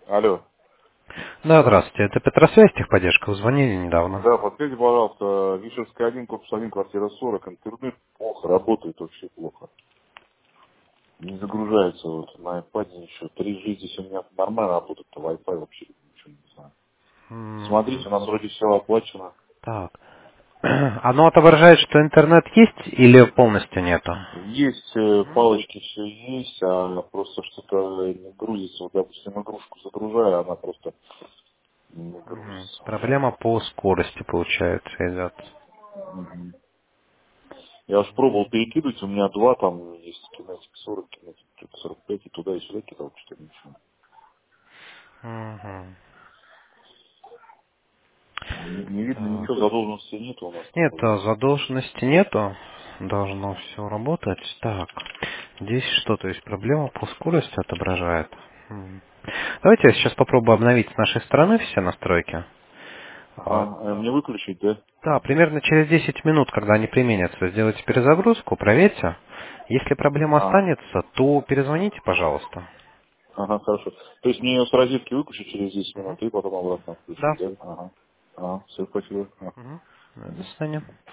Алло. Да, здравствуйте. Это Петросвязь, техподдержка. Вы звонили недавно. Да, подскажите, пожалуйста, Вишерская 1, корпус 1, квартира 40, интернет плохо, работает вообще плохо. Не загружается вот на iPad ничего. 3G здесь у меня нормально работает, а Wi-Fi вообще ничего не знаю. Мгм. Смотрите, у нас вроде все оплачено. Так. Оно отображает, что интернет есть или полностью нету? Есть Мгм. палочки, все есть, а просто что-то не грузится. Вот, допустим, игрушку загружаю, она просто не Мгм. грузится. Проблема по скорости, получается, идет. Мгм. Я уж пробовал перекидывать, у меня два там есть, кинетик 40, кинетик 45, и туда и сюда кидал, что-то ничего. Мгм. Не видно Так. ничего, задолженности нет у нас там Нет, вроде. задолженности нету. Должно все работать. Так. Здесь что, то есть проблема по скорости отображает. Мгм. Давайте я сейчас попробую обновить с нашей стороны все настройки. А, Ага, мне выключить, да? Да, примерно через 10 минут, когда они применятся, сделайте перезагрузку, проверьте. Если проблема А, останется, то перезвоните, пожалуйста. ага, хорошо. То есть мне ее с розетки выключить через 10 Мгм. минут и потом обратно включить, Да. да? Ага. Ага, все, спасибо. Ага. Мгм. До свидания.